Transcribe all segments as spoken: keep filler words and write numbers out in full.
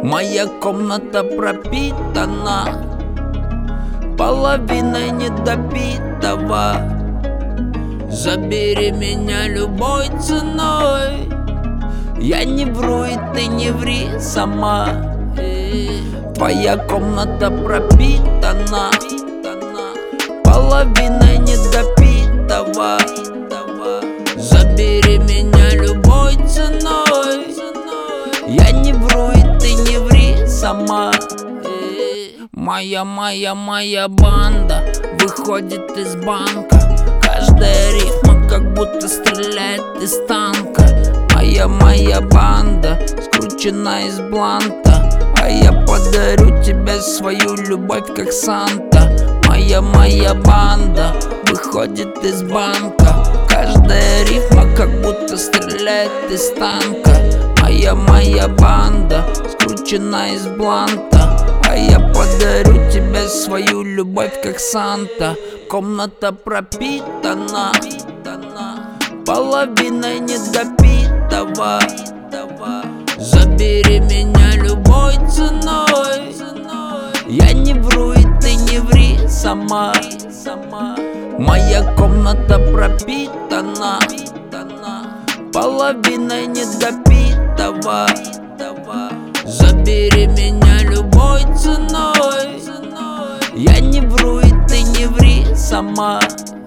Моя комната пропитана половиной недопитого. Забери меня любой ценой. Я не вру, и ты не ври сама. Твоя комната пропитана половиной недопитого. Забери меня любой ценой. Я не вру, и ты не ври сама. Моя, моя, моя банда выходит из банка. Каждая рифма как будто стреляет из танка. Моя, моя банда скручена из бланта, а я подарю тебе свою любовь как Санта. Моя, моя банда выходит из банка. Каждая рифма как будто стреляет из танка. Моя, моя банда скручена из бланта, а я подарю тебе свою любовь как Санта. Комната пропитана половиной недопитого. Забери меня любой ценой. Я не вру, и ты не ври сама. Моя комната пропитана половиной недопитого. Забери меня любой ценой. Я не вру, и ты не ври сама.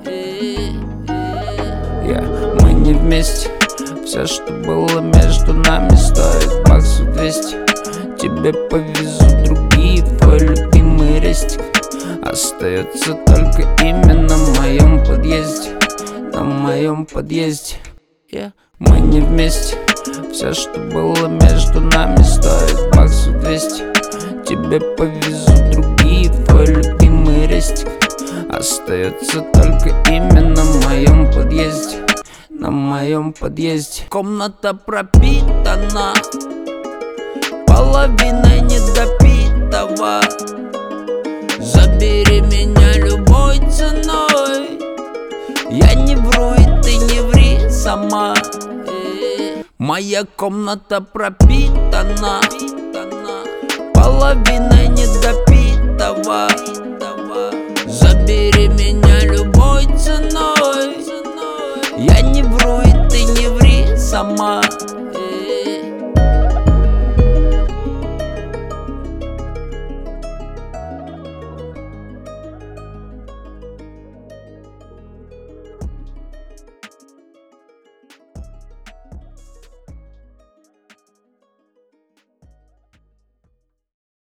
Yeah. Мы не вместе. Все, что было между нами, стоит баксов двести. Тебе повезут другие, твой любимый рестик. Остается только имя на моем подъезде. На моем подъезде. Yeah. Мы не вместе. Все, что было между нами, стоит баксов двести. Тебе повезут другие, твой любимый рестик. Остается только имя на моем подъезде. На моем подъезде. Комната пропитана половиной недопитого. Забери меня любой ценой. Я не вру, и ты не ври сама. Моя комната пропитана половиной недопитого.